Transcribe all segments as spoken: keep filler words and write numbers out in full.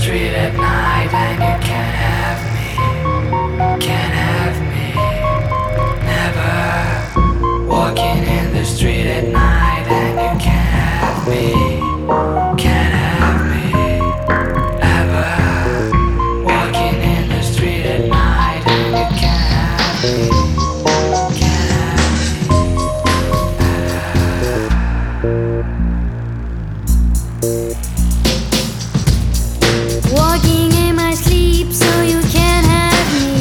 street at night and you can't have me, can't have me, never. Walking in the street at night and you can't have me, can't have me, ever. Walking in the street at night and you can't have me, can't have me, ever. Walking in my sleep so you can have me.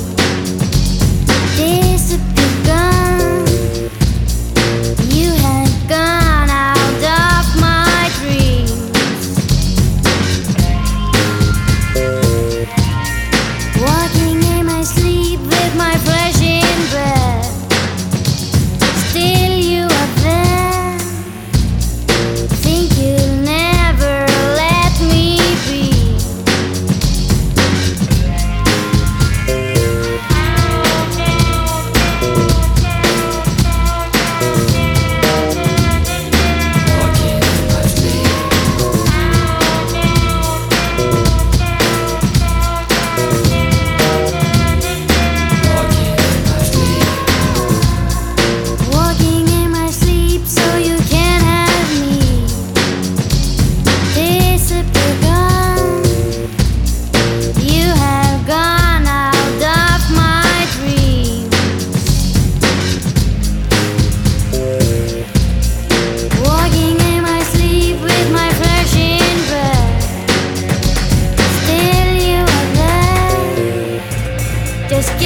Disappear, gone. You had gone out of my dreams. Walking in my sleep with my flesh in bed. Still you are there. Think you'll never let me be. Walking in my sleep so you can have me. Disappear, gone. You have gone out of my dreams. Walking in my sleep with my flesh in bed. Still you are there. Just